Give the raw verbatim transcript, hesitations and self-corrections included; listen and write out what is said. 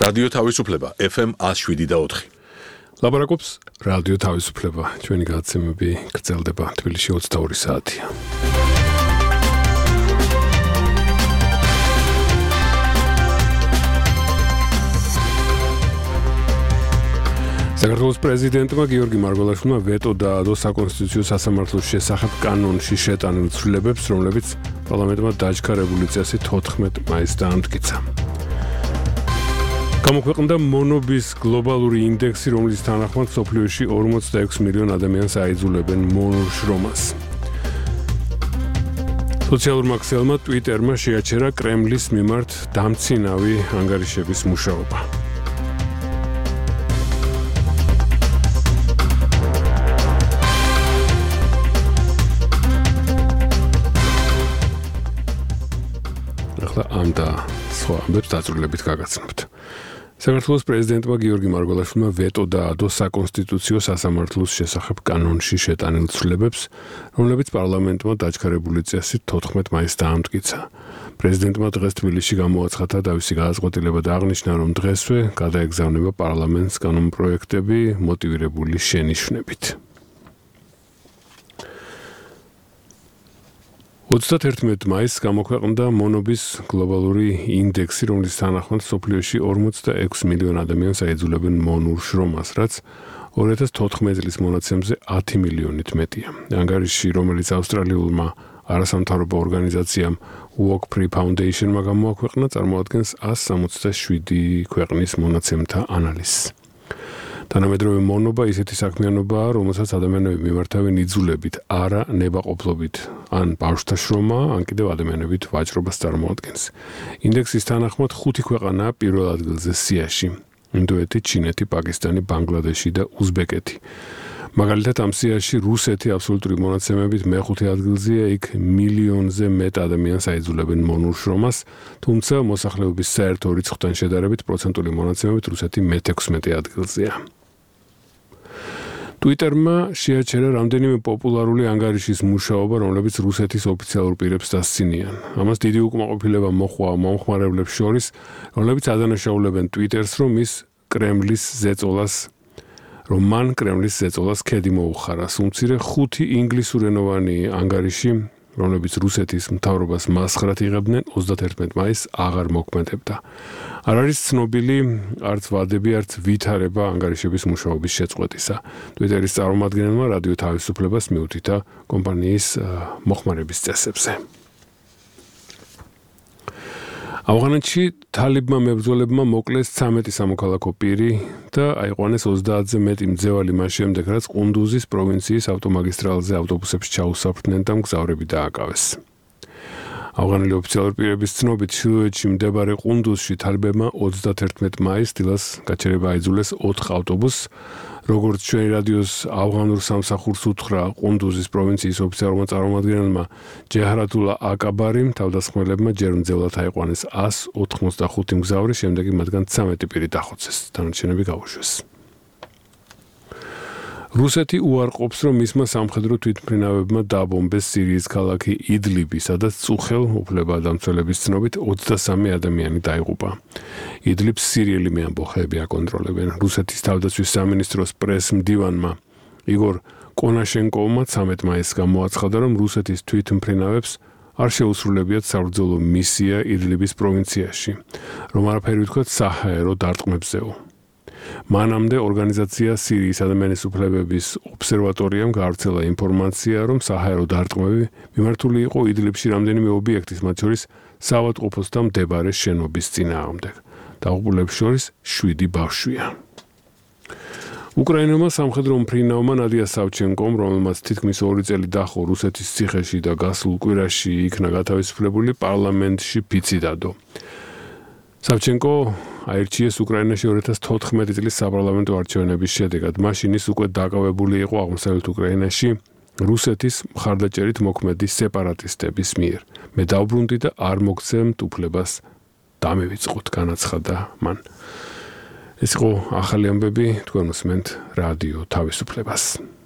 რადიო თავისუფლება F M one oh seven და four. ლაპარაკობს რადიო თავისუფლება. ჩვენი გადაცემები გრძელდება თბილისში ოცდაორი საათია. საქართველოს პრეზიდენტმა გიორგი მარგველაშვილმა ვეტო დაადო საკონსტიტუციო სასამართლოს შესახებ კანონში შეტანილ ცვლილებებს, რომლებიც პარლამენტმა დაჩქარებული წესით თოთხმეტ მაისს დაამტკიცა. გამოქვეყნდა მონობის გლობალური ინდექსი, რომლის თანახმად მსოფლიოში ორმოცდაექვსი მილიონ ადამიანს აიძულებენ მონურ შრომას. სოციალურმა ქსელმა ტვიტერმა შეაჩერა კრემლის მიმართ დამცინავი ანგარიშების მუშაობა. ახლა ამ და სხვა ამბებს დაწვრილებით გაგაცნობთ. საქართველოს პრეზიდენტმა გიორგი მარგველაშვილმა ვეტო დაადო საკონსტიტუციო სასამართლოს შესახებ კანონში შეტანილ ცვლილებებს, რომლებიც პარლამენტმა დაჩქარებული წესით თოთხმეტ მაისს დაამტკიცა. პრეზიდენტმა დღეს თბილისში გამოაცხადა თავისი გადაწყვეტილება და აღნიშნა, რომ დღესვე გადაეგზავნება პარლამენტს კანონპროექტები მოტივირებული შენიშვნებით. ოცდაათერთმეტ მაისს გამოქვეყნდა მონობის გლობალური ინდექსი, რომლის თანახმად მსოფლიოში ორმოცდაექვსი მილიონ ადამიანს აიძულებენ მონურ შრომას, რაც ორი ათას თოთხმეტი წლის მონაცემზე ათი მილიონით მეტია. ანგარიში, რომელიც ავსტრალიულმა არასამთავრობო ორგანიზაციამ Walk Free Foundation-მა გამოაქვეყნა, წარმოადგენს one seventy-seven ქვეყნის მონაცემთა ანალიზს. თანამედროვე მონობა ისეთი საქმიანობაა, რომელსაც ადამიანები მიმართავენ იძულებით, არა ნებაყოფლობით, ან ბავშვთა შრომა, ან კიდევ ადამიანებით ვაჭრობას წარმოადგენს. ინდექსის თანახმად ხუთი ქვეყანაა პირველ ადგილზე სიაში: ინდოეთი, ჩინეთი, პაკისტანი, ბანგლადეში და უზბეკეთი. მაგალითად, ამ სიაში რუსეთი აბსოლუტური მონაცემებით მეხუთე ადგილზეა, იქ მილიონზე მეტ ადამიანს აიძულებენ მონურ შრომას, თუმცა მოსახლეობის საერთო რიცხვთან შედარებით პროცენტული მონაცემებით რუსეთი მეთექვსმეტე ადგილზეა. ტვიტერმა შეაჩერა რამდენიმე პოპულარული ანგარიშის მუშაობა, რომლებიც რუსეთის ოფიციალურ პირებს დასცინიან. ამას დიდი უკმაყოფილება მოჰყვა მომხმარებლებს შორის, რომლებიც ადანაშაულებენ ტვიტერს, რომ ის კრემლის ზეწოლას რომ მან კრემლის ზეწოლას ქედი მოუხარა. უმცირე ხუთი ინგლისურენოვანი ანგარიში, რომლებიც რუსეთის მთავრობას მასხრად იღებდნენ, ოცდაათერთმეტ მაისს აღარ მოქმედებდა. არ არის ცნობილი არც ვადები, არც ვითარება ანგარიშების მუშაობის შეწყვეტისა. ტვიტერის წარმომადგენელმა რადიო თავისუფლებას მიუთითა კომპანიის მოხმარების წესებზე. ავღანეთში თალიბმა მებრძოლებმა მოკლეს ცამეტი სამოქალაქო პირი და აიყვანეს ოცდაათზე მეტი მძევალი მას შემდეგ, რაც ყუნდუზის პროვინციის ავტომაგისტრალზე ავტობუსებს ჩაუსაფრდნენ და მგზავრები დააკავეს. ავღანელი ოფიციალური პირების ცნობით, ჩრდილოეთში მდებარე ყუნდუზში თალიბებმა ოცდაათერთმეტ მაისს დილას გაჩერება აიძულეს ოთხ ავტობუსს. როგორც ჩვენი რადიოს ავღანურ სამსახურს უთხრა ყუნდუზის პროვინციის ოფიციალურმა წარმომადგენელმა ჯეჰრატულა აკაბარიმ, თავდასხმელებმა ჯერ მძევლად აიყვანეს one eighty-five მგზავრი, შემდეგ მათგან ცამეტი პირი დახოცეს, დანარჩენები გაუშვეს. რუსეთი უარყოფს, რომ მისმა სამხედრო თვითმფრინავებმა დააბომბეს სირიის ქალაქი იდლიბი, სადაც წუხელ უფლებადამცველების ცნობით ოცდასამი ადამიანი დაიღუპა. იდლიბს სირიელი მეამბოხეები აკონტროლებენ. რუსეთის თავდაცვის სამინისტროს პრეს-მდივანმა იგორ კონაშენკოვმა ცამეტ მაისს გამოაცხადა, რომ რუსეთის თვითმფრინავებს არ შეუსრულებიათ საბრძოლო მისია იდლიბის პროვინციაში, რომ არაფერი ვთქვათ საჰაერო დარტყმებზეო. მანამდე ორგანიზაცია სირიის ადამიანის უფლებების ობსერვატორიამ გაავრცელა ინფორმაცია, რომ საჰაერო დარტყმები მიმართული იყო იდლიბში რამდენიმე ობიექტის, მათ შორის საავადმყოფოსთან მდებარე შენობის წინააღმდეგ. დაღუპულებს შორის შვიდი ბავშვია. უკრაინულმა სამხედრო მფრინავმა ნადია სავჩენკომ, რომელმაც თითქმის ორი წელი დახო რუსეთის ციხეში და გასულ კვირაში იქნა გათავისუფლებული, პარლამენტში ფიცი დადო. სავჩენკო აირჩიეს უკრაინაში ორი ათას თოთხმეტი წლის საპარლამენტო არჩევნების შედეგად. მაშინ ის უკვე დაკავებული იყო აღმოსავლეთ უკრაინაში რუსეთის მხარდაჭერით მოქმედი სეპარატისტების მიერ. მე დავბრუნდი და არ მოგცემთ უფლებას დამევიწყოთ, განაცხადა მან. ეს იყო ახალი ამბები, თქვენ უსმენთ რადიო თავისუფლებას.